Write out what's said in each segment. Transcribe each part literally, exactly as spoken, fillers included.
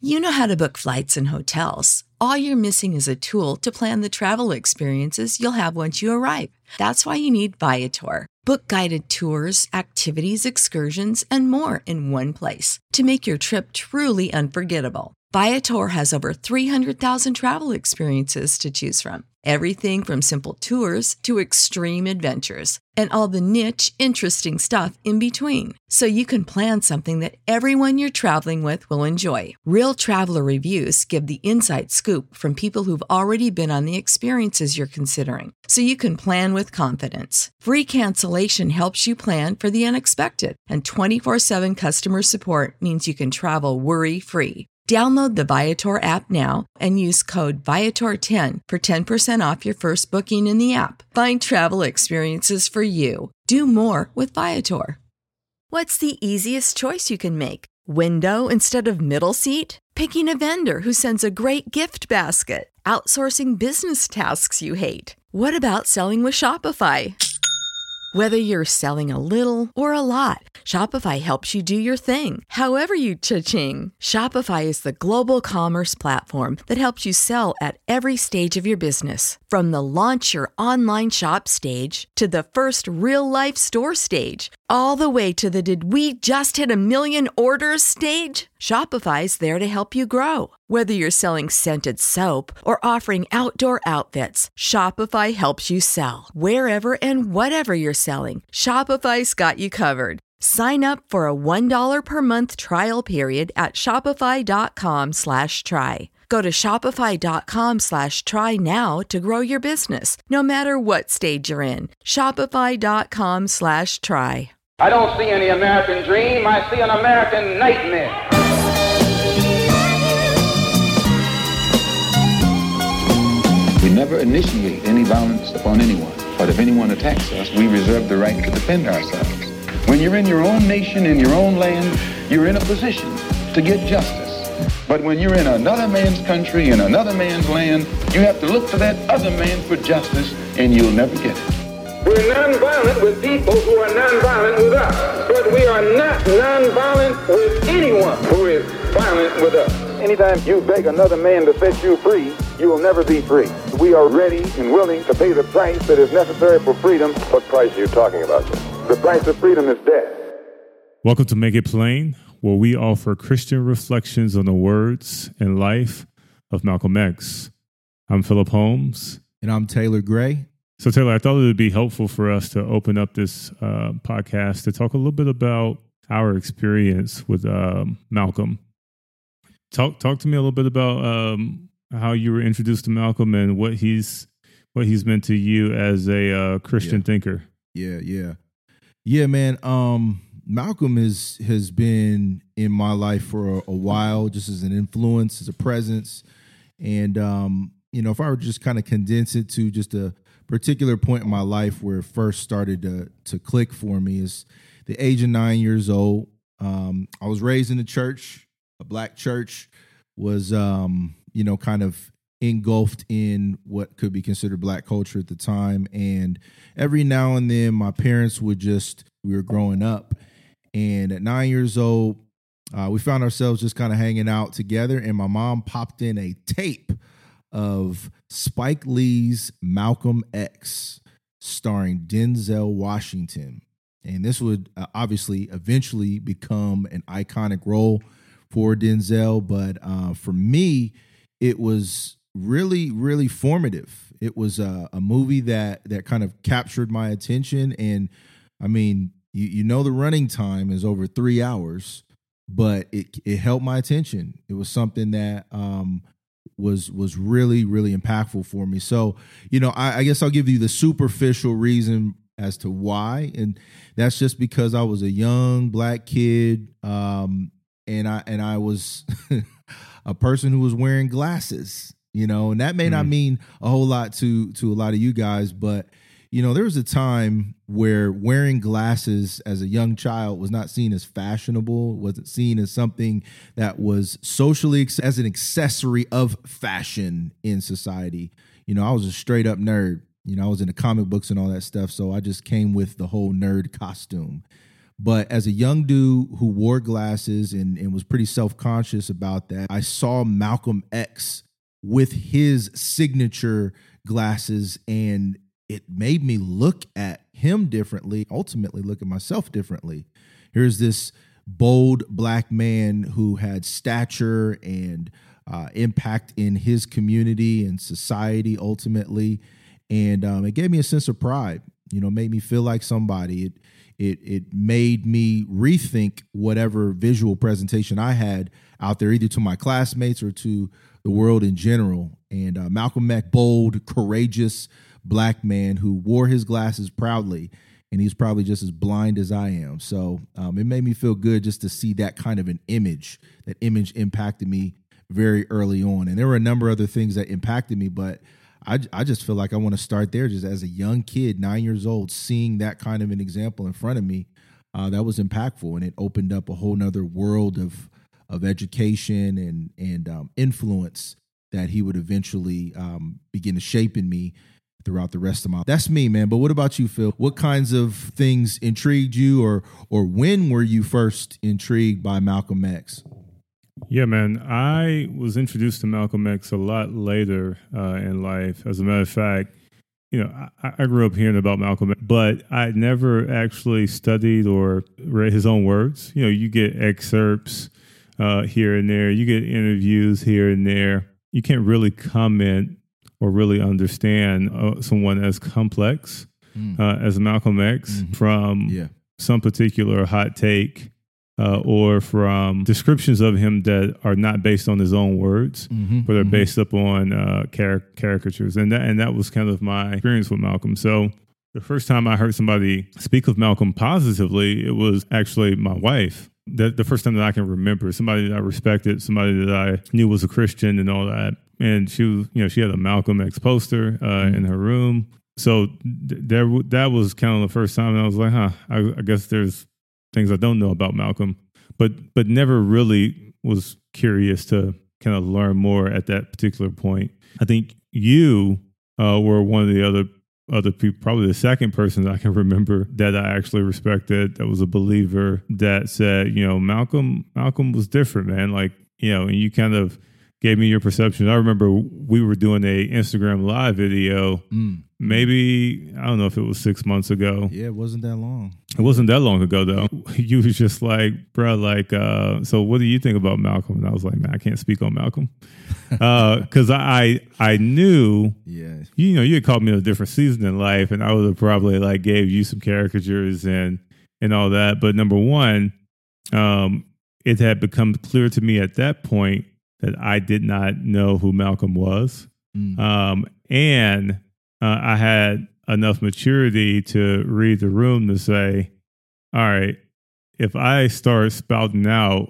You know how to book flights and hotels. All you're missing is a tool to plan the travel experiences you'll have once you arrive. That's why you need Viator. Book guided tours, activities, excursions, and more in one place to make your trip truly unforgettable. Viator has over three hundred thousand travel experiences to choose from. Everything from simple tours to extreme adventures and all the niche, interesting stuff in between. So you can plan something that everyone you're traveling with will enjoy. Real traveler reviews give the inside scoop from people who've already been on the experiences you're considering. So you can plan with confidence. Free cancellation helps you plan for the unexpected. And twenty-four seven customer support means you can travel worry-free. Download the Viator app now and use code Viator ten for ten percent off your first booking in the app. Find travel experiences for you. Do more with Viator. What's the easiest choice you can make? Window instead of middle seat? Picking a vendor who sends a great gift basket? Outsourcing business tasks you hate? What about selling with Shopify? Whether you're selling a little or a lot, Shopify helps you do your thing, however you cha-ching. Shopify is the global commerce platform that helps you sell at every stage of your business. From the launch your online shop stage to the first real-life store stage, all the way to the did we just hit a million orders stage? Shopify's there to help you grow. Whether you're selling scented soap or offering outdoor outfits, Shopify helps you sell. Wherever and whatever you're selling, Shopify's got you covered. Sign up for a one dollar per month trial period at shopify.com slash try. Go to shopify.com slash try now to grow your business, no matter what stage you're in. Shopify.com slash try. I don't see any American dream. I see an American nightmare. We never initiate any violence upon anyone, but if anyone attacks us, we reserve the right to defend ourselves. When you're in your own nation, in your own land, you're in a position to get justice. But when you're in another man's country, in another man's land, you have to look to that other man for justice, and you'll never get it. We're nonviolent with people who are nonviolent with us, but we are not nonviolent with anyone who is violent with us. Anytime you beg another man to set you free, you will never be free. We are ready and willing to pay the price that is necessary for freedom. What price are you talking about, sir? The price of freedom is death. Welcome to Make It Plain, where we offer Christian reflections on the words and life of Malcolm X. I'm Philip Holmes. And I'm Taylor Gray. So, Taylor, I thought it would be helpful for us to open up this uh, podcast to talk a little bit about our experience with um, Malcolm. Talk talk to me a little bit about um, how you were introduced to Malcolm and what he's what he's meant to you as a uh, Christian yeah. thinker. Yeah, yeah, yeah, man. Um, Malcolm is has been in my life for a, a while, just as an influence, as a presence, and um, you know, if I were to just kind of condense it to just a particular point in my life where it first started to to click for me is the age of nine years old. Um, I was raised in the church. A black church, was, um, you know, kind of engulfed in what could be considered black culture at the time. And every now and then my parents would just, we were growing up. And at nine years old, uh, we found ourselves just kind of hanging out together. And my mom popped in a tape of Spike Lee's Malcolm X starring Denzel Washington. And this would uh, obviously eventually become an iconic role for Denzel, but uh, for me, it was really, really formative. It was uh, a movie that that kind of captured my attention, and I mean, you, you know, the running time is over three hours, but it it held my attention. It was something that um, was was really, really impactful for me. So, you know, I, I guess I'll give you the superficial reason as to why, and that's just because I was a young black kid. Um, And I and I was a person who was wearing glasses, you know, and that may mm-hmm. not mean a whole lot to to a lot of you guys, but you know, there was a time where wearing glasses as a young child was not seen as fashionable, wasn't seen as something that was socially as an accessory of fashion in society. You know, I was a straight up nerd. You know, I was into comic books and all that stuff, so I just came with the whole nerd costume. But as a young dude who wore glasses and, and was pretty self-conscious about that, I saw Malcolm X with his signature glasses, and it made me look at him differently, ultimately look at myself differently. Here's this bold black man who had stature and uh, impact in his community and society ultimately. And um, it gave me a sense of pride, you know, made me feel like somebody. It, it, it made me rethink whatever visual presentation I had out there, either to my classmates or to the world in general. And uh, Malcolm X, bold, courageous black man who wore his glasses proudly, and he's probably just as blind as I am. So um, it made me feel good just to see that kind of an image. That image impacted me very early on. And there were a number of other things that impacted me, but I, I just feel like I want to start there just as a young kid, nine years old, seeing that kind of an example in front of me. Uh, that was impactful, and it opened up a whole nother world of of education and, and um, influence that he would eventually um, begin to shape in me throughout the rest of my life. That's me, man. But what about you, Phil? What kinds of things intrigued you, or or when were you first intrigued by Malcolm X? Yeah, man. I was introduced to Malcolm X a lot later uh, in life. As a matter of fact, you know, I, I grew up hearing about Malcolm X, but I never actually studied or read his own words. You know, you get excerpts uh, here and there. You get interviews here and there. You can't really comment or really understand uh, someone as complex mm. uh, as Malcolm X mm-hmm. from yeah. some particular hot take uh, or from descriptions of him that are not based on his own words, mm-hmm. but are mm-hmm. based upon uh, car- caricatures. And that, and that was kind of my experience with Malcolm. So the first time I heard somebody speak of Malcolm positively, it was actually my wife. The, the first time that I can remember, somebody that I respected, somebody that I knew was a Christian and all that. And she was, you know, she had a Malcolm X poster uh, mm-hmm. in her room. So th- there, that was kind of the first time I was like, huh, I, I guess there's things I don't know about Malcolm, but but never really was curious to kind of learn more at that particular point. I think you uh, were one of the other other people, probably the second person that I can remember that I actually respected, that was a believer, that said, you know, Malcolm, Malcolm was different, man. Like, you know, and you kind of gave me your perception. I remember we were doing a Instagram live video, mm. maybe, I don't know if it was six months ago. Yeah, it wasn't that long. It wasn't that long ago, though. You was just like, bro, like, uh, so what do you think about Malcolm? And I was like, man, I can't speak on Malcolm. Because uh, I I knew, yeah. you know, you had called me in a different season in life, and I would have probably like gave you some caricatures and, and all that. But number one, um, it had become clear to me at that point that I did not know who Malcolm was. Mm. Um, and uh, I had enough maturity to read the room to say, all right, if I start spouting out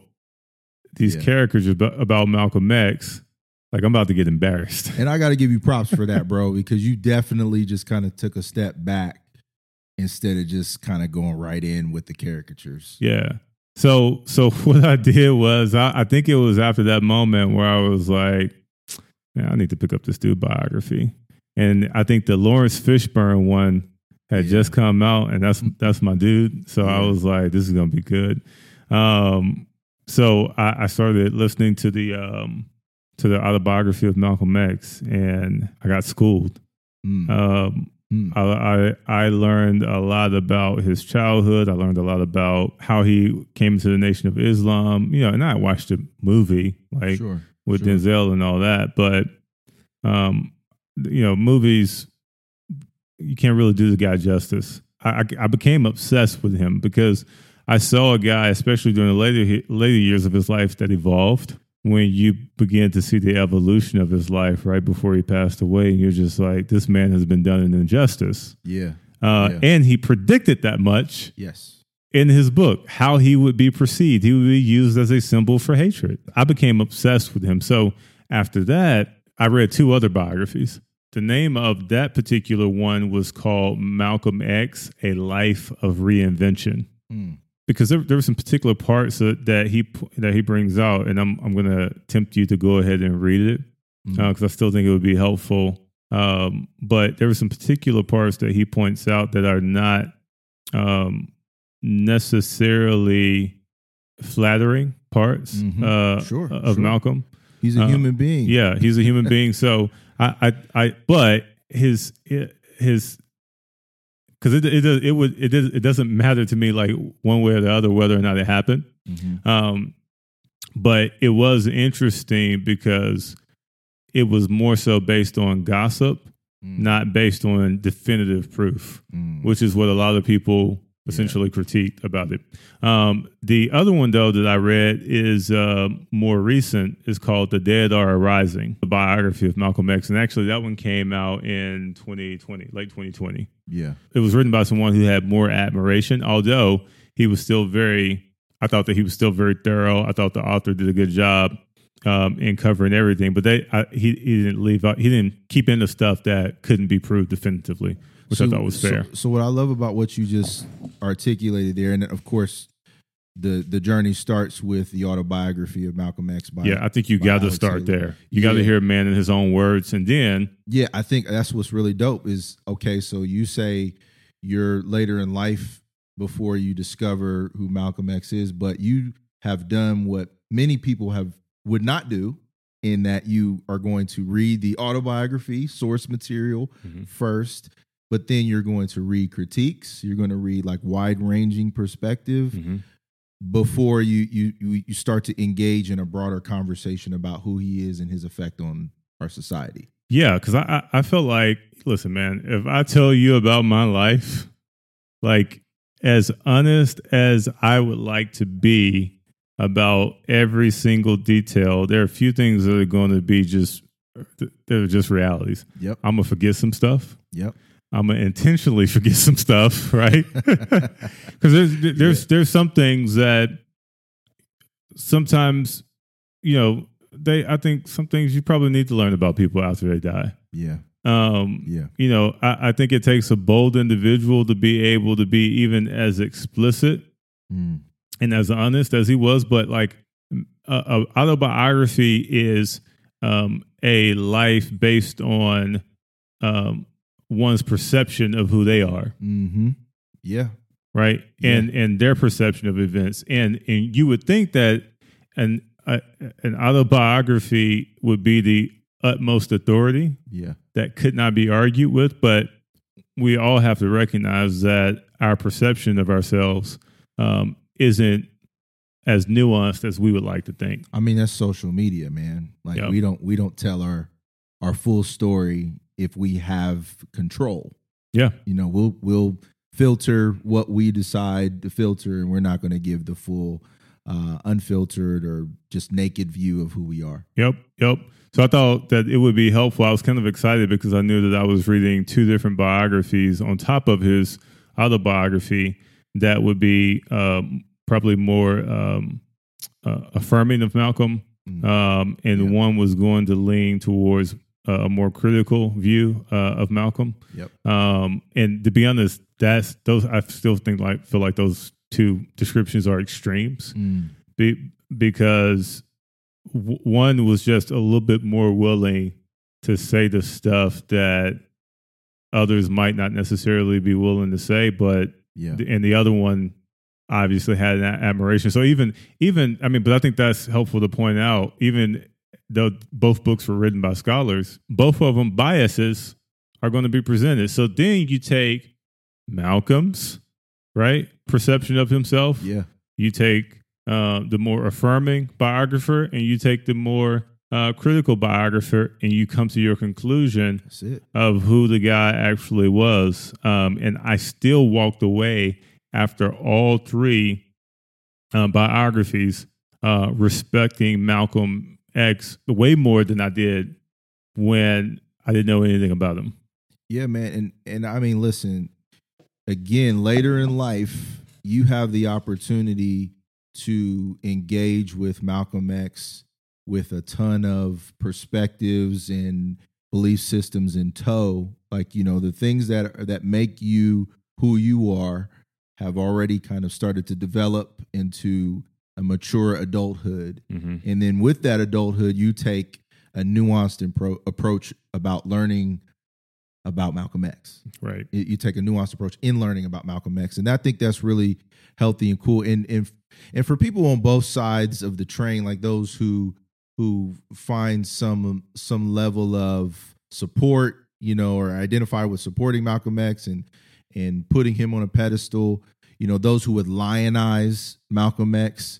these yeah. characters about, about Malcolm X, like I'm about to get embarrassed. And I got to give you props for that, bro, because you definitely just kind of took a step back instead of just kind of going right in with the caricatures. Yeah. So, so what I did was, I, I think it was after that moment where I was like, man, I need to pick up this dude biography. And I think the Lawrence Fishburne one had yeah. just come out, and that's that's my dude. So yeah. I was like, this is gonna be good. Um, so I, I started listening to the um, to the autobiography of Malcolm X, and I got schooled. Mm. Um, mm. I, I I learned a lot about his childhood. I learned a lot about how he came into the Nation of Islam. You know, and I watched the movie like sure, with sure. Denzel and all that, but um, you know, movies, you can't really do the guy justice. I, I, I became obsessed with him because I saw a guy, especially during the later later years of his life, that evolved. When you begin to see the evolution of his life right before he passed away, and you're just like, this man has been done an injustice. Yeah. Uh, yeah. And he predicted that much. Yes. In his book, how he would be perceived. He would be used as a symbol for hatred. I became obsessed with him. So after that, I read two other biographies. The name of that particular one was called Malcolm X, A Life of Reinvention. Mm. Because there, there were some particular parts that, that he that he brings out, and I'm I'm going to tempt you to go ahead and read it because mm-hmm. uh, I still think it would be helpful. Um, but there were some particular parts that he points out that are not um, necessarily flattering parts Mhm. uh, Sure, of sure. Malcolm. He's a Uh, human being. Yeah, he's a human being. So I, I, I, but his, his, because it, it, it would, it, it doesn't matter to me like one way or the other whether or not it happened. Mhm. Um, but it was interesting because it was more so based on gossip, Mm. not based on definitive proof, Mm. which is what a lot of people essentially critiqued about it. Um, the other one, though, that I read is uh, more recent. It's called The Dead Are Arising, the biography of Malcolm X. And actually, that one came out in twenty twenty, late twenty twenty. Yeah. It was written by someone who had more admiration, although he was still very, I thought that he was still very thorough. I thought the author did a good job um, in covering everything, but they, I, he, he didn't leave out, he didn't keep in the stuff that couldn't be proved definitively, which So- I thought was fair. So, so what I love about what you just articulated there, and of course, the the journey starts with the autobiography of Malcolm X. By, Yeah, I think you by got to Alex start Haley. there. You got to Yeah. hear a man in his own words, and then Yeah, I think that's what's really dope is, okay, so you say you're later in life before you discover who Malcolm X is, but you have done what many people have would not do, in that you are going to read the autobiography, source material Mhm. first, but then you're going to read critiques. You're going to read like wide-ranging perspective Mhm. before you you you you start to engage in a broader conversation about who he is and his effect on our society. yeah, because I, I I felt like, listen, man, if I tell you about my life, like as honest as I would like to be about every single detail, there are a few things that are going to be just they're just realities. Yep. I'm gonna forget some stuff. Yep. I'm gonna intentionally forget some stuff, right? Because there's there's Yeah. there's some things that sometimes, you know, they I think some things you probably need to learn about people after they die. Yeah. Um, Yeah. you know, I, I think it takes a bold individual to be able to be even as explicit Mm. and as honest as he was. But like, a, a autobiography is um, a life based on um, one's perception of who they are, Mm-hmm. Yeah. right? Yeah. And and their perception of events. And and you would think that an a, an autobiography would be the utmost authority Yeah. that could not be argued with, but we all have to recognize that our perception of ourselves um, isn't as nuanced as we would like to think. I mean, that's social media, man. Like Yep. we don't we don't tell our our full story if we have control. Yeah, You know, we'll we'll filter what we decide to filter, and we're not going to give the full uh, unfiltered or just naked view of who we are. yep, yep. So I thought that it would be helpful. I was kind of excited because I knew that I was reading two different biographies on top of his autobiography that would be um, probably more um, uh, affirming of Malcolm. Mm. Um, and Yeah. one was going to lean towards uh, a more critical view uh, of Malcolm. Yep. Um, and to be honest, that's those. I still think like feel like those two descriptions are extremes, Mm. be, because w- one was just a little bit more willing to say the stuff that others might not necessarily be willing to say, but Yeah. and the other one obviously had an admiration. So even even I mean, but I think that's helpful to point out. Even though both books were written by scholars, both of them biases are going to be presented. So then you take Malcolm's right perception of himself. Yeah. You take uh, the more affirming biographer, and you take the more uh, critical biographer, and you come to your conclusion That's it. of who the guy actually was. Um, and I still walked away after all three uh, biographies uh, respecting Malcolm X way more than I did when I didn't know anything about him. Yeah, man. And and I mean, listen, again, later in life, you have the opportunity to engage with Malcolm X with a ton of perspectives and belief systems in tow. Like, you know, the things that that make you who you are have already kind of started to develop into a mature adulthood. Mm-hmm. And then with that adulthood, you take a nuanced impro- approach about learning about Malcolm X. Right. You, you take a nuanced approach in learning about Malcolm X, and I think that's really healthy and cool. And and and for people on both sides of the train, like those who who find some some level of support, you know, or identify with supporting Malcolm X and and putting him on a pedestal, you know, those who would lionize Malcolm X,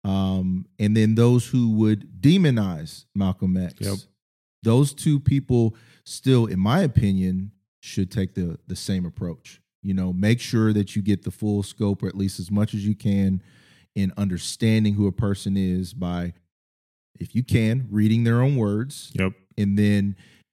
um, and then those who would demonize Malcolm X. Yep. Those two people still, in my opinion, should take the the same approach. You know, make sure that you get the full scope, or at least as much as you can, in understanding who a person is by, if you can, reading their own words. Yep. And then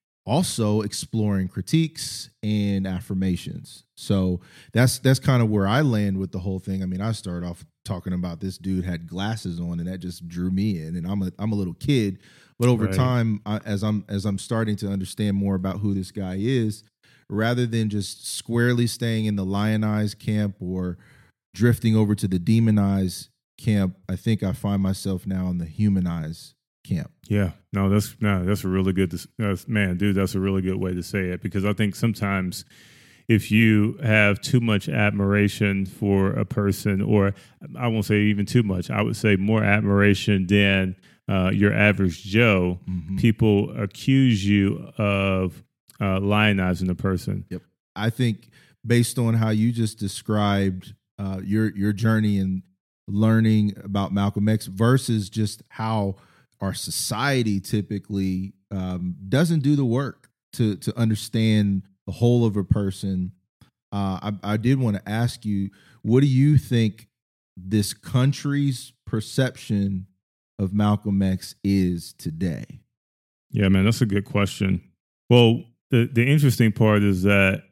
also exploring critiques and affirmations. So that's that's kind of where I land with the whole thing. I mean, I started off talking about this dude had glasses on, and that just drew me in. And I'm a I'm a little kid, but over Right. time, I, as I'm as I'm starting to understand more about who this guy is, rather than just squarely staying in the lionized camp or drifting over to the demonized camp, I think I find myself now in the humanized camp. Yeah, no, that's no, that's a really good, that's, man, dude, that's a really good way to say it, because I think sometimes if you have too much admiration for a person, or I won't say even too much, I would say more admiration than uh, your average Joe, Mm-hmm. people accuse you of uh, lionizing the person. Yep. I think based on how you just described uh, your your journey in learning about Malcolm X versus just how our society typically um, doesn't do the work to to understand the whole of a person. Uh, I, I did want to ask you, what do you think this country's perception of Malcolm X is today? Yeah, man, that's a good question. Well, the, the interesting part is that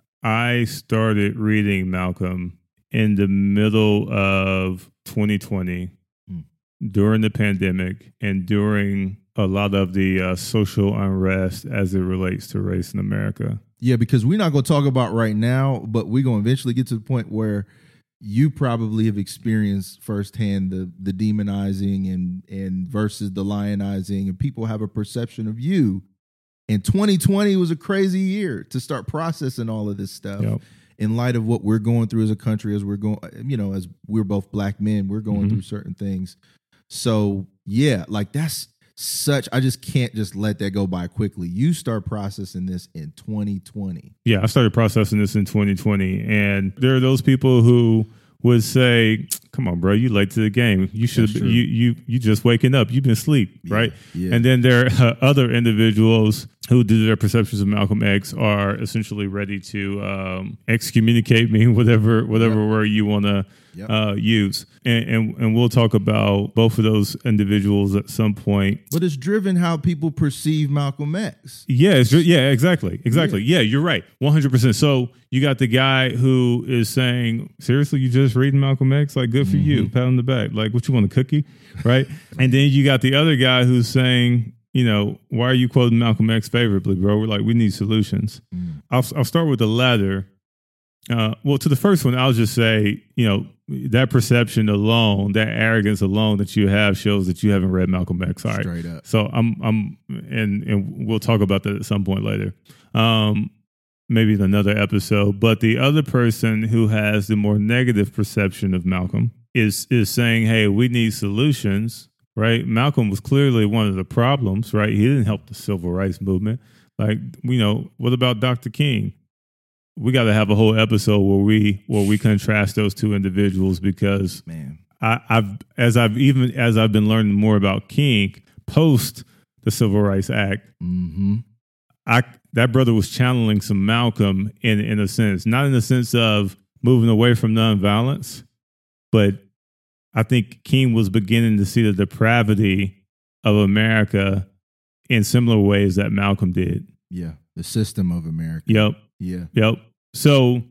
I started reading Malcolm in the middle of twenty twenty, Mm. during the pandemic and during a lot of the uh, social unrest as it relates to race in America. Yeah, because we're not going to talk about right now, but we're going to eventually get to the point where you probably have experienced firsthand the the demonizing and and versus the lionizing, and people have a perception of you. And twenty twenty was a crazy year to start processing all of this stuff. Yep. In light of what we're going through as a country, as we're going, you know, as we're both black men, we're going Mhm. through certain things. So yeah, like that's such, I just can't just let that go by quickly. You start processing this in twenty twenty. Yeah, I started processing this in twenty twenty, and there are those people who would say, "Come on, bro, you late to the game. You should That's be, true. you you you just waking up. You've been asleep, Yeah, right?" yeah. And then there are uh, other individuals who, due to their perceptions of Malcolm X, are essentially ready to um, excommunicate me, whatever whatever Yep. word you want to Yep. uh, use. And, and and we'll talk about both of those individuals at some point. But it's driven how people perceive Malcolm X. Yeah, it's, ju- yeah, exactly, exactly. Yeah. you're right, one hundred percent. So you got the guy who is saying, "Seriously, you just reading Malcolm X? Like, good for you, pat on the back. Like, what you want, a cookie, right?" And then you got the other guy who's saying, you know, "Why are you quoting Malcolm X favorably, bro? We're like, we need solutions." Mm. I'll I'll start with the latter. Uh, well, to the first one, I'll just say, you know, that perception alone, that arrogance alone that you have shows that you haven't read Malcolm X. All right. Straight up. So I'm, I'm, and and we'll talk about that at some point later, um, maybe in another episode. But the other person who has the more negative perception of Malcolm is is saying, "Hey, we need solutions." Right? Malcolm was clearly one of the problems. Right? He didn't help the civil rights movement. Like, you know, what about Doctor King? We got to have a whole episode where we where we contrast those two individuals, because Man. I, I've as I've even as I've been learning more about King post the Civil Rights Act, Mm-hmm. I that brother was channeling some Malcolm in in a sense, not in the sense of moving away from nonviolence, but I think King was beginning to see the depravity of America in similar ways that Malcolm did. Yeah. The system of America. Yep. Yeah. Yep. So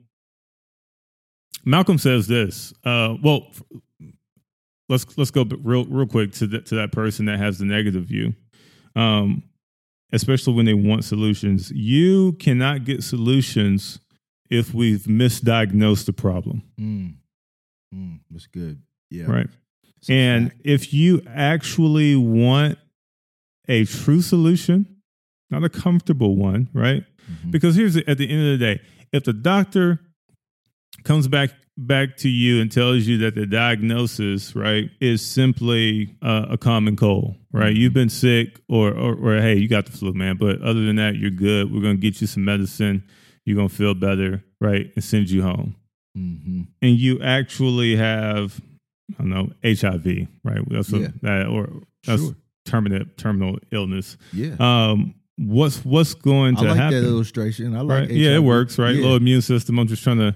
Malcolm says this. Uh, well, f- let's let's go b- real real quick to the, to that person that has the negative view, um, especially when they want solutions. You cannot get solutions if we've misdiagnosed the problem, Mm. Mm. That's good. Yeah. right? It's a And fact. if you actually want a true solution, not a comfortable one, right? Mm-hmm. Because here's the, at the end of the day, if the doctor comes back back to you and tells you that the diagnosis, right, is simply uh, a common cold, right? You've been sick, or, or or hey, you got the flu, man. But other than that, you're good. We're gonna get you some medicine. You're gonna feel better, right, and send you home. Mm-hmm. And you actually have, I don't know, H I V, right? That's Yeah. a, that, or that's Sure. terminal terminal illness. Yeah. Um, what's what's going to I like happen? that illustration. I like Right? Yeah, it works, right? Yeah. Low immune system. I'm just trying to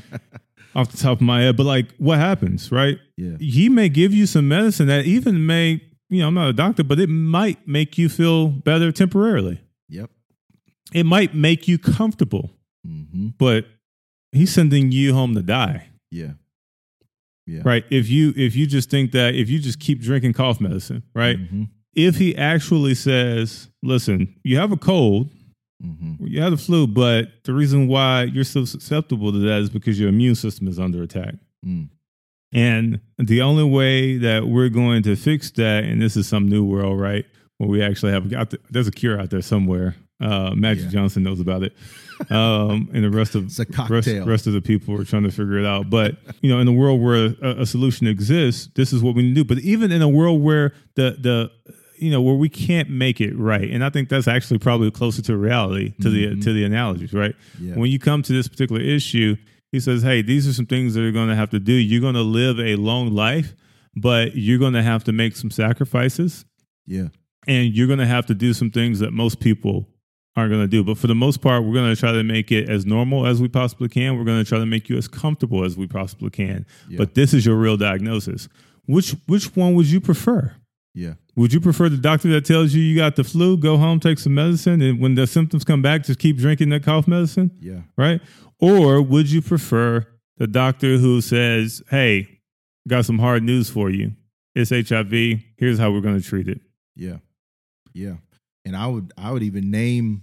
off the top of my head, but like, what happens, right? Yeah. He may give you some medicine that even may, you know, I'm not a doctor, but it might make you feel better temporarily. Yep. It might make you comfortable, Mm-hmm. but he's sending you home to die. Yeah. Yeah. Right. If you if you just think that if you just keep drinking cough medicine, right? Mm-hmm. If he actually says, listen, you have a cold, Mm-hmm. you have the flu, but the reason why you're so susceptible to that is because your immune system is under attack. Mm. And the only way that we're going to fix that, and this is some new world, right? Where we actually have got the, there's a cure out there somewhere. Uh, Magic Yeah. Johnson knows about it, um, and the rest of It's a rest, cocktail. rest of the people are trying to figure it out. But you know, in a world where a, a solution exists, this is what we need to do. But even in a world where the the you know where we can't make it right, and I think that's actually probably closer to reality to Mm-hmm. the to the analogies, right? Yeah. When you come to this particular issue, he says, "Hey, these are some things that you're going to have to do. You're going to live a long life, but you're going to have to make some sacrifices." Yeah. And you're going to have to do some things that most people aren't going to do. But for the most part, we're going to try to make it as normal as we possibly can. We're going to try to make you as comfortable as we possibly can. Yeah. But this is your real diagnosis. Which which one would you prefer? Yeah. Would you prefer the doctor that tells you you got the flu, go home, take some medicine, and when the symptoms come back, just keep drinking that cough medicine? Yeah. Right? Or would you prefer the doctor who says, hey, got some hard news for you. It's H I V. Here's how we're going to treat it. Yeah. Yeah. And I would I would even name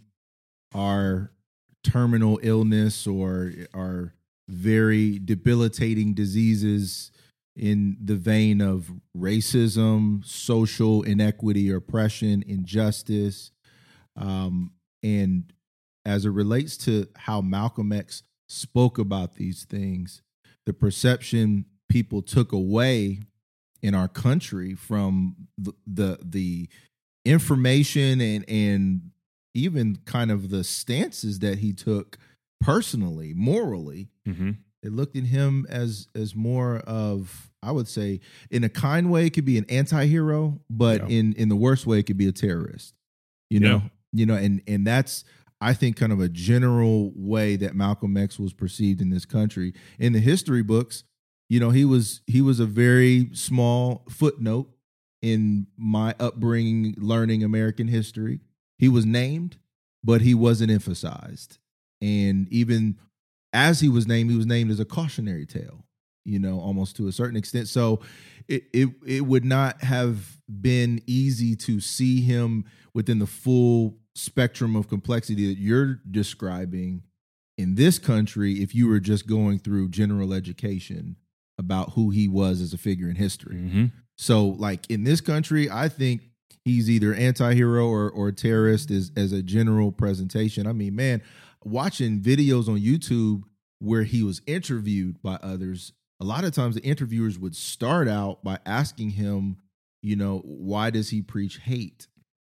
our terminal illness or our very debilitating diseases in the vein of racism, social inequity, oppression, injustice. Um, and as it relates to how Malcolm X spoke about these things, the perception people took away in our country from the the, the information and and even kind of the stances that he took personally, morally, Mm-hmm. they looked at him as as more of, I would say, in a kind way, it could be an anti-hero, but Yeah. in in the worst way, it could be a terrorist. You know, Yeah. you know, and and that's, I think, kind of a general way that Malcolm X was perceived in this country. In the history books, you know, he was he was a very small footnote in my upbringing, learning American history. He was named, but he wasn't emphasized. And even as he was named, he was named as a cautionary tale, you know, almost to a certain extent. So it it it would not have been easy to see him within the full spectrum of complexity that you're describing in this country if you were just going through general education about who he was as a figure in history. Mm-hmm. So, like in this country, I think he's either anti-hero or or terrorist as as a general presentation. I mean, man, watching videos on YouTube where he was interviewed by others, a lot of times the interviewers would start out by asking him, you know, why does he preach hate?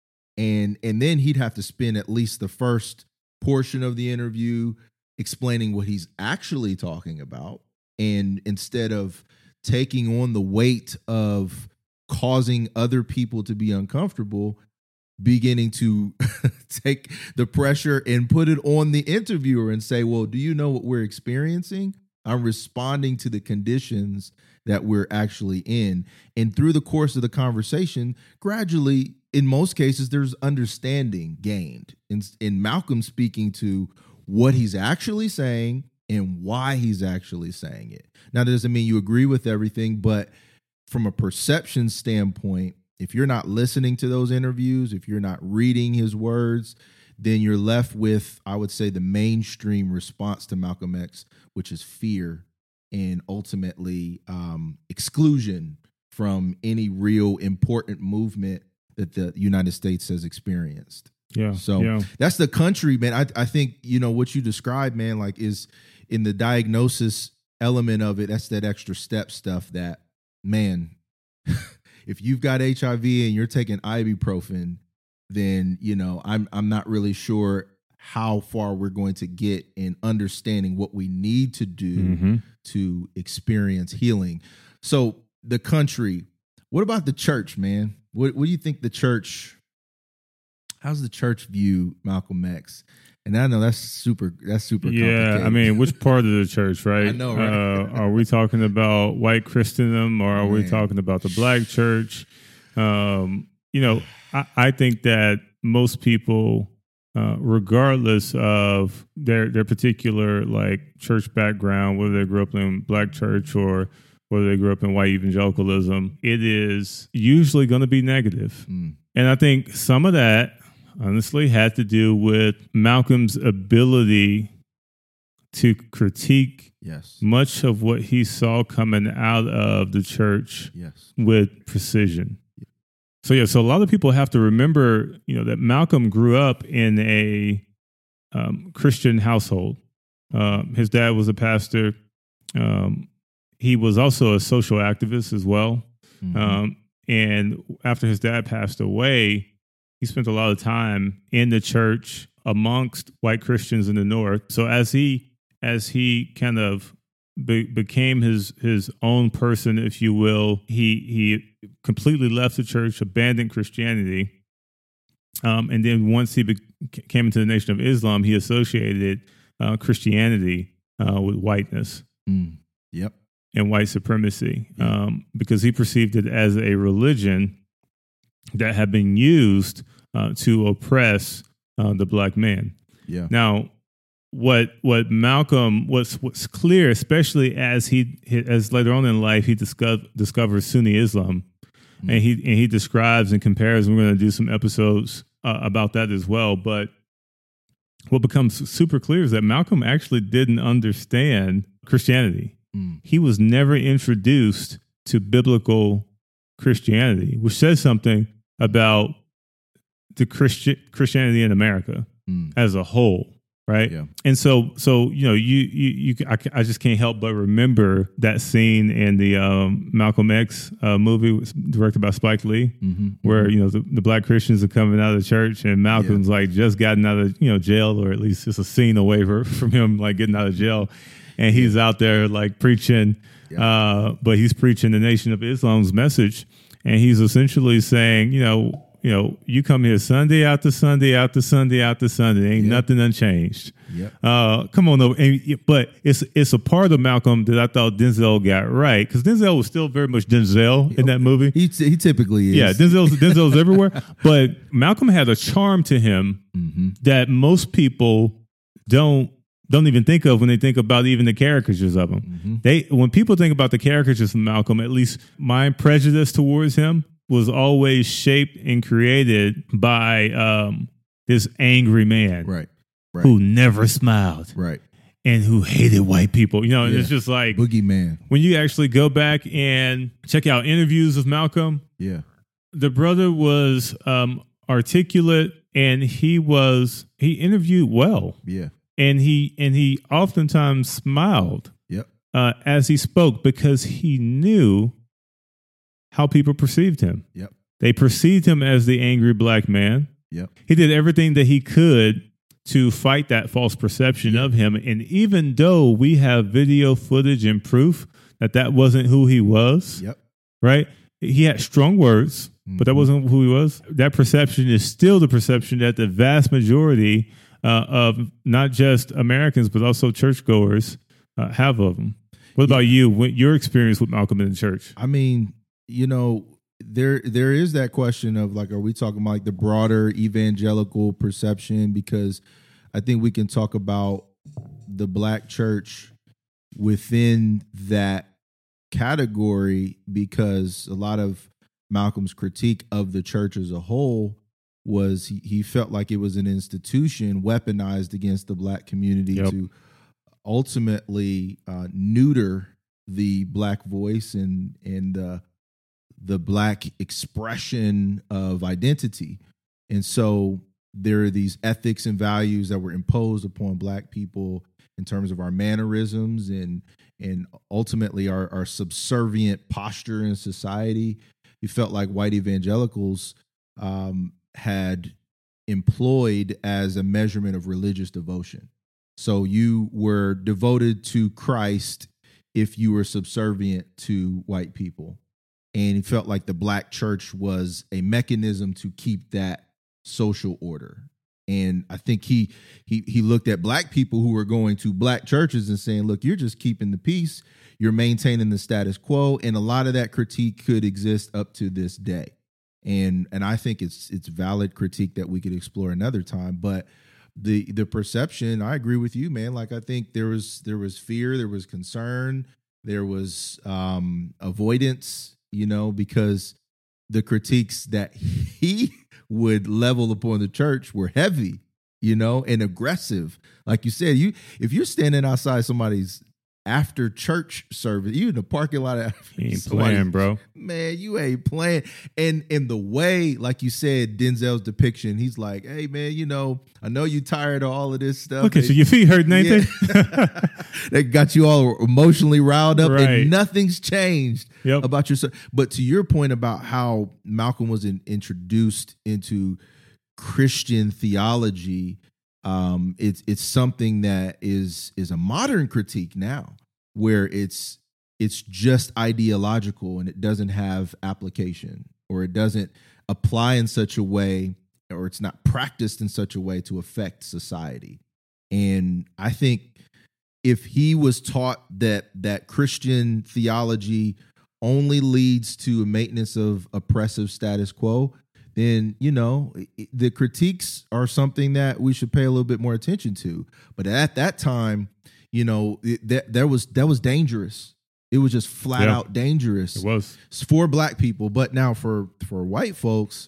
And and then he'd have to spend at least the first portion of the interview explaining what he's actually talking about. And instead of taking on the weight of causing other people to be uncomfortable, beginning to take the pressure and put it on the interviewer and say, well, do you know what we're experiencing? I'm responding to the conditions that we're actually in. And through the course of the conversation, gradually, in most cases, there's understanding gained. In, in Malcolm speaking to what he's actually saying and why he's actually saying it. Now, that doesn't mean you agree with everything, but from a perception standpoint, if you're not listening to those interviews, if you're not reading his words, then you're left with, I would say, the mainstream response to Malcolm X, which is fear and ultimately um, exclusion from any real important movement that the United States has experienced. Yeah. So yeah. that's the country, man. I I think, you know, what you described, man, like is in the diagnosis element of it. That's that extra step stuff that, man, if you've got H I V and you're taking ibuprofen, then, you know, I'm I'm not really sure how far we're going to get in understanding what we need to do Mm-hmm. to experience healing. So the country, what about the church, man? What what do you think the church, how's the church view Malcolm X? And I know that's super, that's super Yeah, complicated. I mean, which part of the church, right? I know, right? Uh, are we talking about white Christendom, or are we Man. talking about the black church? Um, you know, I, I think that most people, uh, regardless of their their particular like church background, whether they grew up in black church or whether they grew up in white evangelicalism, it is usually going to be negative. Mm. And I think some of that, honestly, had to do with Malcolm's ability to critique Yes. much of what he saw coming out of the church Yes. with precision. So yeah, so a lot of people have to remember, you know, that Malcolm grew up in a um, Christian household. Um, his dad was a pastor. Um, he was also a social activist as well. Mhm. Um, and after his dad passed away, he spent a lot of time in the church amongst white Christians in the North. So as he as he kind of be, became his his own person, if you will, he he completely left the church, abandoned Christianity, um, and then once he be, came into the Nation of Islam, he associated uh, Christianity uh, with whiteness Mm. Yep. and white supremacy, Yeah. um, because he perceived it as a religion that had been used uh, to oppress uh, the black man. Yeah. Now, what what Malcolm was what's clear, especially as he as later on in life he discover, discovers Sunni Islam, Mm. and he and he describes and compares. And we're going to do some episodes uh, about that as well. But what becomes super clear is that Malcolm actually didn't understand Christianity. Mm. He was never introduced to biblical Christianity, which says something about the Christian Christianity in America Mm. as a whole, right? Yeah. And so, so you know, you you you, I, I just can't help but remember that scene in the um, Malcolm X uh, movie directed by Spike Lee, Mm-hmm. where you know the, the black Christians are coming out of the church, and Malcolm's like just gotten out of you know jail, or at least it's a scene away for- from him like getting out of jail, and he's out there like preaching, Yeah. uh, but he's preaching the Nation of Islam's message, and he's essentially saying, you know, you know, you come here Sunday after Sunday after Sunday after Sunday, ain't Yeah. nothing unchanged. Yep. Uh, come on over, and, but it's it's a part of Malcolm that I thought Denzel got right, because Denzel was still very much Denzel in that movie. He he typically is. Yeah, Denzel's Denzel's everywhere, but Malcolm had a charm to him Mm-hmm. that most people don't don't even think of when they think about even the caricatures of him. Mm-hmm. They when people think about the caricatures of Malcolm, at least my prejudice towards him was always shaped and created by um, this angry man Right. Right. who never smiled Right. and who hated white people. You know, and Yeah. it's just like Boogeyman. when you actually go back and check out interviews of Malcolm, Yeah. the brother was um, articulate, and he was he interviewed well, Yeah. and he and he oftentimes smiled Yep. uh, as he spoke, because he knew how people perceived him. Yep. They perceived him as the angry black man. Yep. He did everything that he could to fight that false perception of him. And even though we have video footage and proof that that wasn't who he was, Yep. right? He had strong words, but that Mhm. wasn't who he was. That perception is still the perception that the vast majority uh, of not just Americans, but also churchgoers uh, have of him. What about you? What, your experience with Malcolm in the church? I mean, you know, there there is that question of like, are we talking about like the broader evangelical perception? Because I think we can talk about the black church within that category, because a lot of Malcolm's critique of the church as a whole was he, he felt like it was an institution weaponized against the black community Yep. to ultimately uh, neuter the black voice and and uh, the black expression of identity. And so there are these ethics and values that were imposed upon Black people in terms of our mannerisms and and ultimately our, our subservient posture in society. He felt like white evangelicals um, had employed as a measurement of religious devotion. So you were devoted to Christ if you were subservient to white people. And he felt like the Black church was a mechanism to keep that social order. And I think he he he looked at Black people who were going to Black churches and saying, look, you're just keeping the peace. You're maintaining the status quo. And a lot of that critique could exist up to this day. And and I think it's it's valid critique that we could explore another time. But the the perception, I agree with you, man. Like, I think there was there was fear, there was concern, there was um, avoidance, you know, because the critiques that he would level upon the church were heavy, you know, and aggressive. Like you said, you if you're standing outside somebody's after church service, you in the parking lot of you ain't playing, bro. Man, you ain't playing. And in the way, like you said, Denzel's depiction, he's like, hey man, you know, I know you tired of all of this stuff. Look at you, your feet hurting, Nathan. Yeah. That got you all emotionally riled up, right. And nothing's changed yep. about yourself. But to your point about how Malcolm was in, introduced into Christian theology, Um, it's it's something that is is a modern critique now, where it's it's just ideological and it doesn't have application, or it doesn't apply in such a way, or it's not practiced in such a way to affect society. And I think if he was taught that that Christian theology only leads to a maintenance of oppressive status quo, then, you know, the critiques are something that we should pay a little bit more attention to. But at that time, you know, it, that, that was that was dangerous. It was just flat yeah, out dangerous. It was for Black people. But now for for white folks,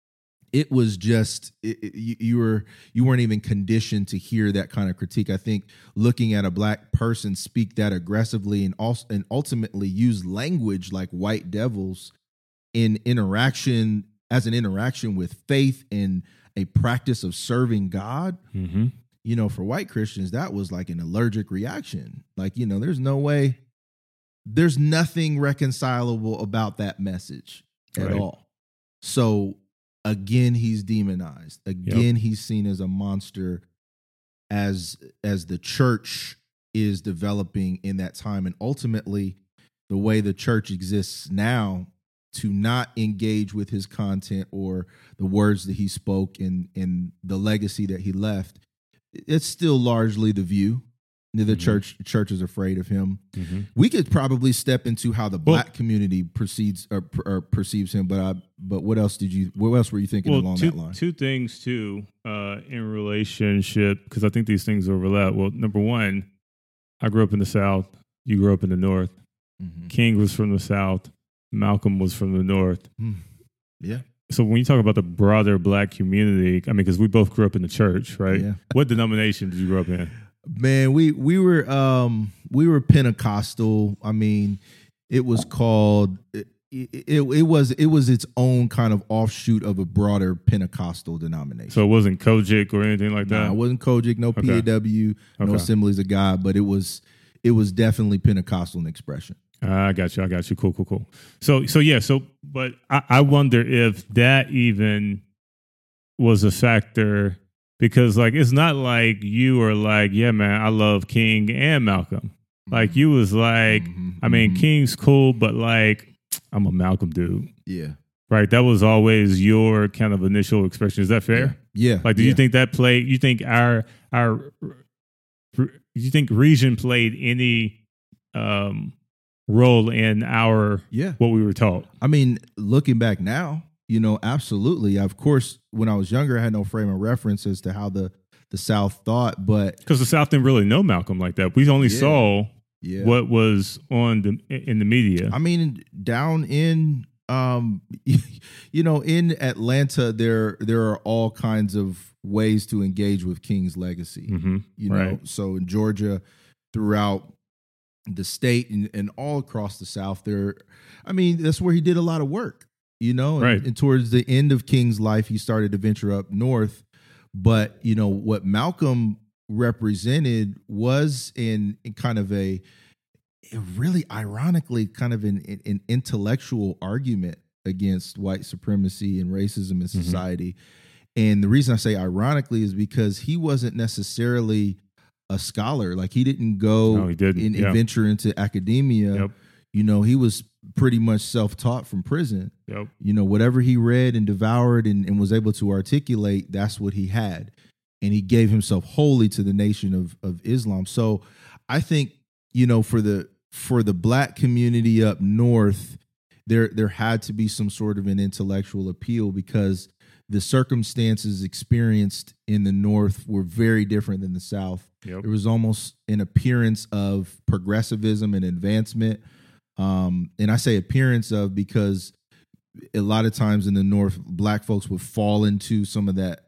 it was just it, it, you, you were you weren't even conditioned to hear that kind of critique. I think looking at a Black person speak that aggressively and also and ultimately use language like white devils in interaction. As an interaction with faith and a practice of serving God, mm-hmm. you know, for white Christians, that was like an allergic reaction. Like, you know, there's no way, there's nothing reconcilable about that message at right. all. So again, he's demonized. Again, yep. he's seen as a monster as, as the church is developing in that time. And ultimately, the way the church exists now, to not engage with his content or the words that he spoke and, and the legacy that he left, it's still largely the view. The mm-hmm. church church is afraid of him. Mm-hmm. We could probably step into how the Black well, community proceeds or, or perceives him, but I, but what else did you? What else were you thinking well, along two, that line? Two things too uh, in relationship, because I think these things overlap. Well, number one, I grew up in the South. You grew up in the North. Mm-hmm. King was from the South. Malcolm was from the North. Mm. Yeah. So when you talk about the broader Black community, I mean, because we both grew up in the church, right? Yeah. What denomination did you grow up in? Man, we we were um, we were Pentecostal. I mean, it was called it, it, it was it was its own kind of offshoot of a broader Pentecostal denomination. So it wasn't Kojic or anything like that. No, it wasn't Kojic, no okay. P A W, no okay. Assemblies of God, but it was it was definitely Pentecostal in expression. I got you. I got you. Cool, cool, cool. So, so yeah. So, but I, I wonder if that even was a factor, because like it's not like you were like, yeah, man, I love King and Malcolm. Mm-hmm. Like you was like, mm-hmm. I mean, mm-hmm. King's cool, but like I'm a Malcolm dude. Yeah. Right. That was always your kind of initial expression. Is that fair? Yeah. yeah. Like, do yeah. you think that played? You think our our you think region played any um role in our yeah what we were taught? I mean, looking back now, you know, absolutely. Of course, when I was younger, I had no frame of reference as to how the the South thought, but because the South didn't really know Malcolm like that. We only yeah. saw yeah. what was on the in the media. I mean, down in um you know, in Atlanta, there there are all kinds of ways to engage with King's legacy. Mm-hmm. You know, right. so in Georgia, throughout the state and, and all across the South there, I mean, that's where he did a lot of work, you know, and, right. and towards the end of King's life, he started to venture up north. But, you know, what Malcolm represented was in, in kind of a, a really ironically kind of an, an intellectual argument against white supremacy and racism in society. Mm-hmm. And the reason I say ironically is because he wasn't necessarily a scholar. Like he didn't go no, he didn't. And, yep. and venture into academia. Yep. You know, he was pretty much self-taught from prison. Yep. You know, whatever he read and devoured and, and was able to articulate, that's what he had. And he gave himself wholly to the nation of, of Islam. So I think, you know, for the for the black community up north, there there had to be some sort of an intellectual appeal because the circumstances experienced in the North were very different than the South. Yep. There was almost an appearance of progressivism and advancement. Um, and I say appearance of because a lot of times in the North, black folks would fall into some of that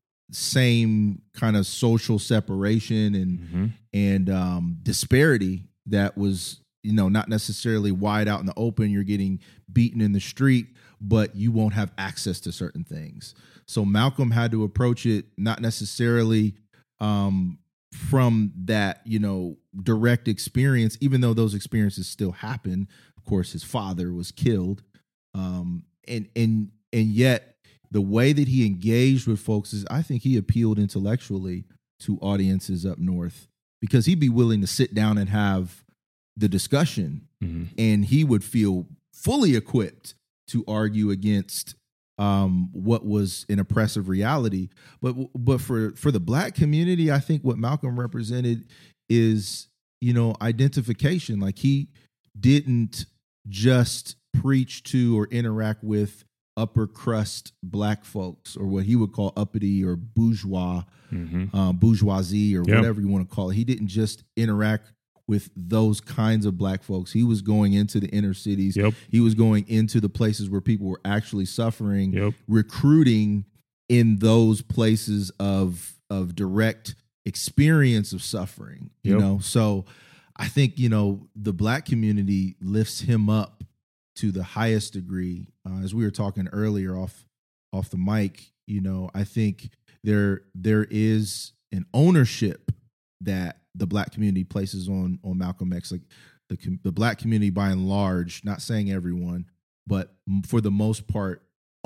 same kind of social separation and mm-hmm. and um, disparity that was, you know, not necessarily wide out in the open. You're getting beaten in the street, but you won't have access to certain things. So Malcolm had to approach it not necessarily um, from that, you know, direct experience, even though those experiences still happen. Of course, his father was killed. Um, and, and, and yet the way that he engaged with folks is, I think he appealed intellectually to audiences up north because he'd be willing to sit down and have the discussion, mm-hmm. and he would feel fully equipped to argue against um, what was an oppressive reality. But but for for the black community, I think what Malcolm represented is, you know, identification. Like he didn't just preach to or interact with upper crust black folks or what he would call uppity or bourgeois, mm-hmm. uh, bourgeoisie or yep. whatever you want to call it. He didn't just interact with those kinds of black folks. He was going into the inner cities. Yep. He was going into the places where people were actually suffering, yep. recruiting in those places of of direct experience of suffering. Yep. You know, so I think, you know, the black community lifts him up to the highest degree. Uh, as we were talking earlier off off the mic, you know, I think there there is an ownership that the black community places on on Malcolm X. Like the the black community by and large, not saying everyone, but for the most part,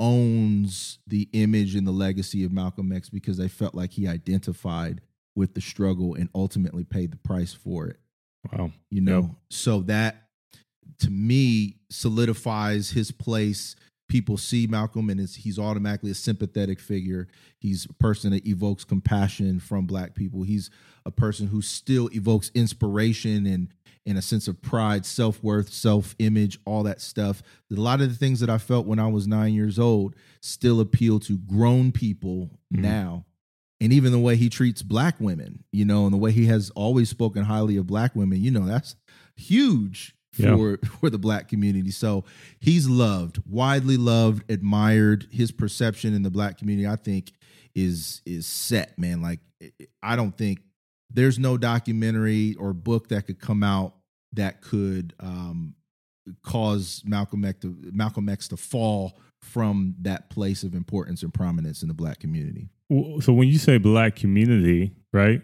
owns the image and the legacy of Malcolm X because they felt like he identified with the struggle and ultimately paid the price for it. Wow. You know, yep. so that to me solidifies his place. People see Malcolm and it's, he's automatically a sympathetic figure. He's a person that evokes compassion from black people. He's a person who still evokes inspiration and, and a sense of pride, self-worth, self-image, all that stuff. A lot of the things that I felt when I was nine years old still appeal to grown people mm-hmm. now. And even the way he treats black women, you know, and the way he has always spoken highly of black women, you know, that's huge for yeah. for the black community. So he's loved, widely loved, admired. His perception in the black community, I think, is is set, man. Like, I don't think there's no documentary or book that could come out that could um, cause Malcolm X to, Malcolm X to fall from that place of importance and prominence in the black community. So when you say black community, right?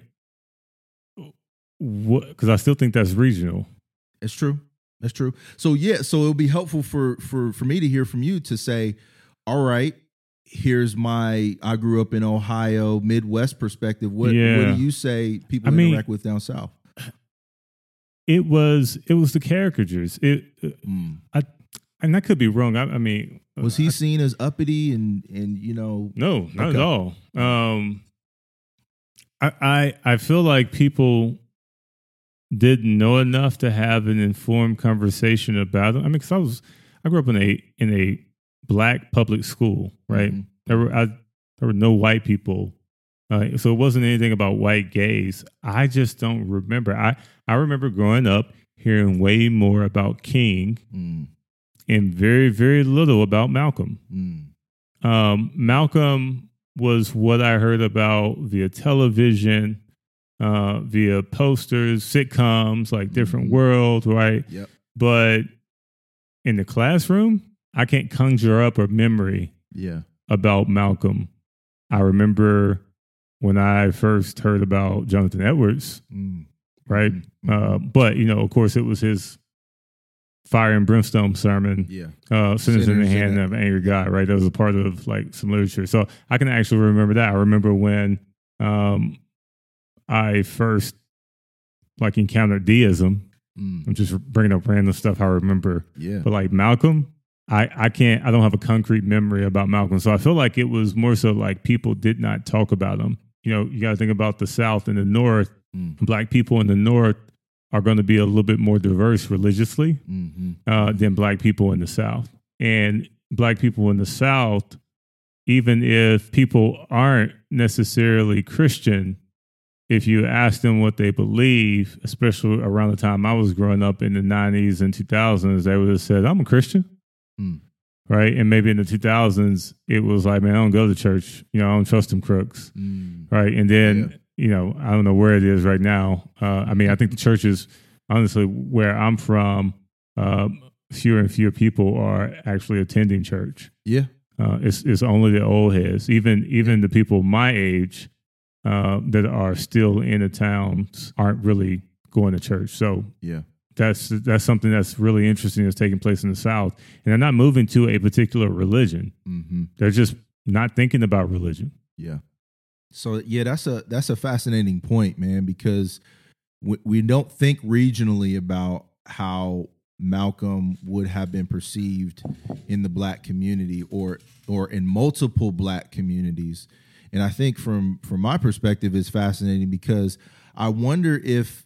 What? Because I still think that's regional. It's true. That's true. So yeah, so it'll be helpful for for for me to hear from you to say, all right, here's my I grew up in Ohio Midwest perspective. What, yeah. what do you say people I interact mean, with down south? It was it was the caricatures. It mm. I and I could be wrong. I, I mean, was he I, seen as uppity and and you know? No, not okay. at all. Um, I I I feel like people didn't know enough to have an informed conversation about it. I mean, because I was, I grew up in a in a black public school, right? Mm-hmm. There were I, there were no white people, uh, so it wasn't anything about white gays. I just don't remember. I I remember growing up hearing way more about King mm. and very very little about Malcolm. Mm. Um, Malcolm was what I heard about via television. Uh, via posters, sitcoms, like Different mm-hmm. World, right? Yep. But in the classroom, I can't conjure up a memory yeah. about Malcolm. I remember when I first heard about Jonathan Edwards, Mm. right? Mm-hmm. Uh, but, you know, of course, it was his fire and brimstone sermon, Yeah. uh, Sinners in the Sinners in Hand it. of an Angry God, right? That was a part of like some literature. So I can actually remember that. I remember when um, I first like encountered deism. Mm. I'm just bringing up random stuff I remember. Yeah. But like Malcolm, I, I can't, I don't have a concrete memory about Malcolm. So I feel like it was more so like people did not talk about him. You know, you got to think about the South and the North. Mm. Black people in the North are going to be a little bit more diverse religiously Mm-hmm. uh, than Black people in the South. And Black people in the South, even if people aren't necessarily Christian, if you ask them what they believe, especially around the time I was growing up in the nineties and two thousands, they would have said, I'm a Christian. Mm. Right. And maybe in the two thousands, it was like, man, I don't go to church. You know, I don't trust them crooks. Mm. Right. And then, Yeah. you know, I don't know where it is right now. Uh, I mean, I think the churches, honestly, where I'm from, um, fewer and fewer people are actually attending church. Yeah. Uh, it's, it's only the old heads. Even even the people my age uh, that are still in the towns aren't really going to church. So Yeah. that's that's something that's really interesting that's taking place in the South. And they're not moving to a particular religion. Mm-hmm. They're just not thinking about religion. Yeah. So yeah, that's a that's a fascinating point, man, because we, we don't think regionally about how Malcolm would have been perceived in the Black community or or in multiple Black communities. And I think from from my perspective, it's fascinating because I wonder if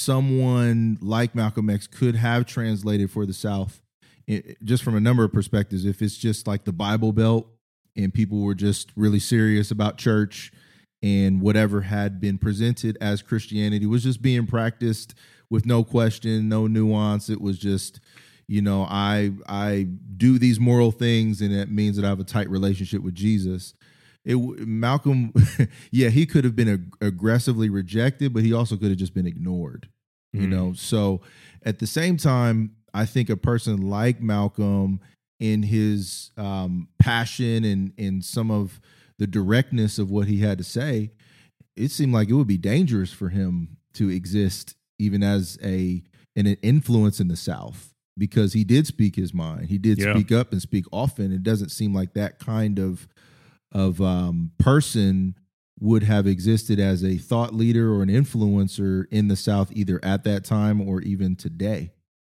someone like Malcolm X could have translated for the South, it, just from a number of perspectives. If it's just like the Bible Belt and people were just really serious about church and whatever had been presented as Christianity was just being practiced with no question, no nuance. It was just, you know, I I do these moral things and it means that I have a tight relationship with Jesus. It Malcolm, yeah, he could have been ag- aggressively rejected, but he also could have just been ignored, you Mm. know? So at the same time, I think a person like Malcolm in his um, passion and, and some of the directness of what he had to say, it seemed like it would be dangerous for him to exist even as a an influence in the South, because he did speak his mind. He did Yeah. speak up and speak often. It doesn't seem like that kind of of um, person would have existed as a thought leader or an influencer in the South, either at that time or even today.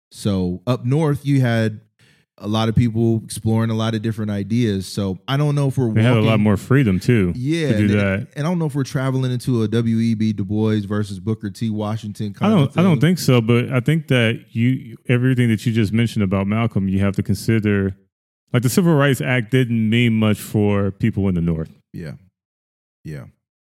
So up north, you had a lot of people exploring a lot of different ideas. So I don't know if we're They had a lot walking- more freedom too. yeah, to do and, that. and I don't know if we're traveling into a W E B Du Bois versus Booker T. Washington I kind don't. of thing. I don't think so. But I think that you everything that you just mentioned about Malcolm, you have to consider. Like the Civil Rights Act didn't mean much for people in the North. Yeah, yeah,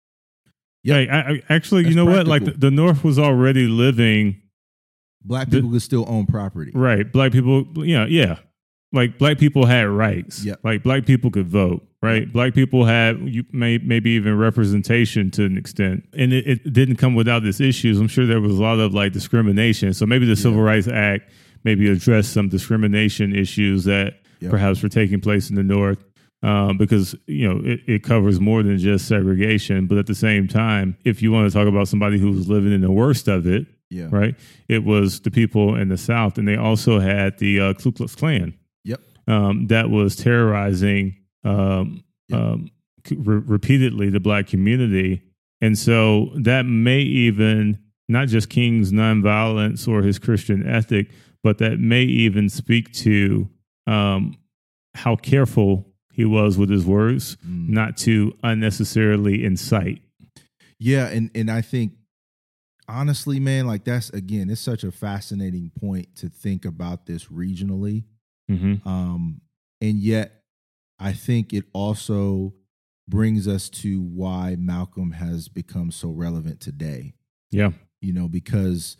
Yeah, I, I, actually, That's you know what? Like the, practical. the North was already living Black The- people could still own property. right. Black people, yeah, yeah. Like black people had rights. Yep. Like black people could vote. Right. Black people had you may maybe even representation to an extent, and it, it didn't come without its issues. I'm sure there was a lot of like discrimination. So maybe the Civil Rights Act maybe addressed some discrimination issues that Yep. perhaps were taking place in the North. Um, because, you know, it, it covers more than just segregation. But at the same time, if you want to talk about somebody who was living in the worst of it, Yeah. right, it was the people in the South. And they also had the uh, Ku Klux Klan Yep. um, that was terrorizing um, Yep. um, re- repeatedly the black community. And so that may even, not just King's nonviolence or his Christian ethic, but that may even speak to um, how careful he was with his words, Mm. not to unnecessarily incite. Yeah, and and I think honestly, man, like that's again, it's such a fascinating point to think about this regionally. Mm-hmm. Um, and yet I think it also brings us to why Malcolm has become so relevant today. Yeah. You know, because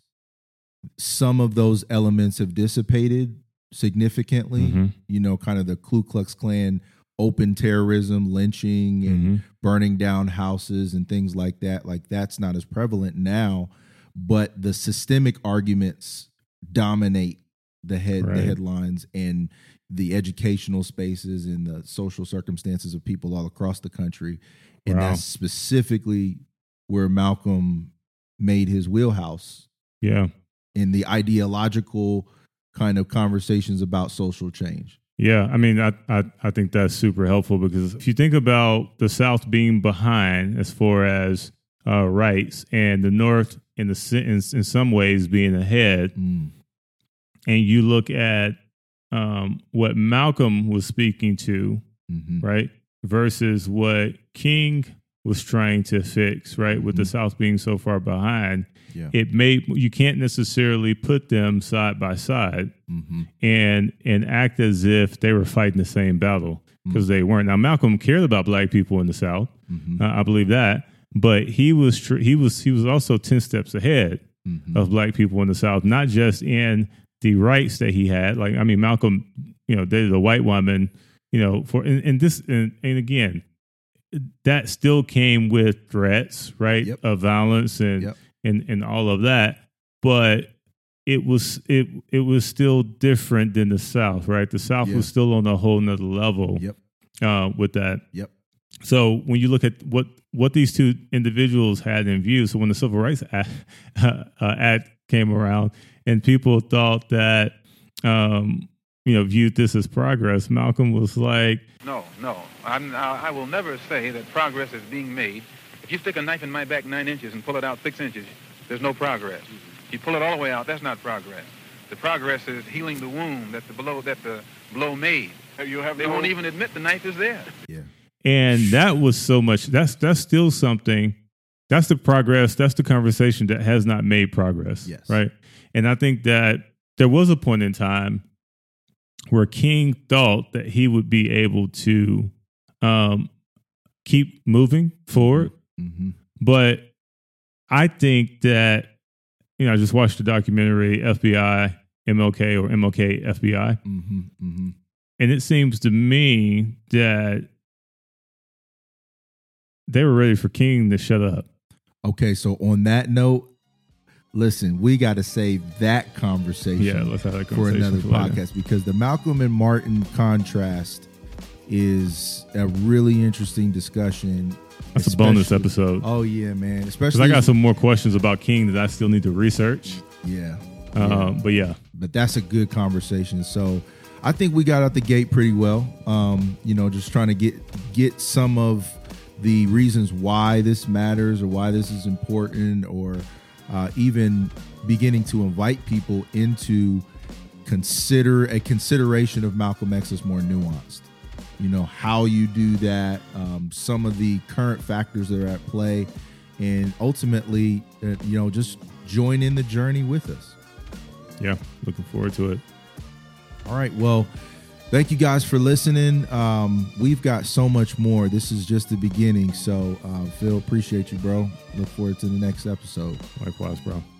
some of those elements have dissipated significantly. Mhm. You know, kind of the Ku Klux Klan open terrorism, lynching, and Mhm. burning down houses and things like that. Like that's not as prevalent now, but the systemic arguments dominate the head the Right. headlines and the educational spaces and the social circumstances of people all across the country. And Wow. that's specifically where Malcolm made his wheelhouse Yeah. in the ideological kind of conversations about social change. Yeah, I mean, I, I I think that's super helpful because if you think about the South being behind as far as uh, rights and the North in the in, in some ways being ahead, Mm. and you look at um, what Malcolm was speaking to, Mm-hmm. right, versus what King was trying to fix, right, with the Mhm. South being so far behind, Yeah. it made you can't necessarily put them side by side Mm-hmm. and and act as if they were fighting the same battle because they weren't. Now Malcolm cared about black people in the South, Mm-hmm. uh, I believe that, but he was tr- he was he was also ten steps ahead Mm-hmm. of black people in the South, not just in the rights that he had. Like I mean, Malcolm, you know, dated a white woman, you know, for and, and this and, and again, that still came with threats, right, Yep. of violence and Yep. and and all of that, but it was it it was still different than the South, right? The South Yeah. was still on a whole nother level Yep. uh, with that. Yep. So when you look at what what these two individuals had in view, so when the Civil Rights Act, uh, Act came around, and people thought that um, you know viewed this as progress, Malcolm was like, No, no. I'm, I I will never say that progress is being made. If you stick a knife in my back nine inches and pull it out six inches, there's no progress. If you pull it all the way out, that's not progress. The progress is healing the wound that the blow that the blow made. You have they no... won't even admit the knife is there. Yeah. and that was so much. That's that's still something. That's the progress. That's the conversation that has not made progress. Yes. Right. And I think that there was a point in time where King thought that he would be able to um, keep moving forward. Mm-hmm. But I think that, you know, I just watched the documentary F B I M L K or M L K F B I. Mm-hmm. Mm-hmm. And it seems to me that they were ready for King to shut up. Okay, so on that note, listen, we got to save that conversation Yeah, let's have that for conversation another for later. podcast because the Malcolm and Martin contrast is a really interesting discussion. That's a bonus especially- episode. Oh yeah, man. Because Especially I got some more questions about King that I still need to research. Yeah. Um, yeah. But yeah, But that's a good conversation. So I think we got out the gate pretty well. Um, you know, just trying to get get some of the reasons why this matters or why this is important, or uh, even beginning to invite people into consider a consideration of Malcolm X as more nuanced. You know, how you do that, um, some of the current factors that are at play, and ultimately, uh, you know, just join in the journey with us. yeah, looking forward to it. All right. Well, thank you guys for listening. Um, we've got so much more. This is just the beginning. So, uh, Phil, appreciate you, bro. Look forward to the next episode. Likewise, bro.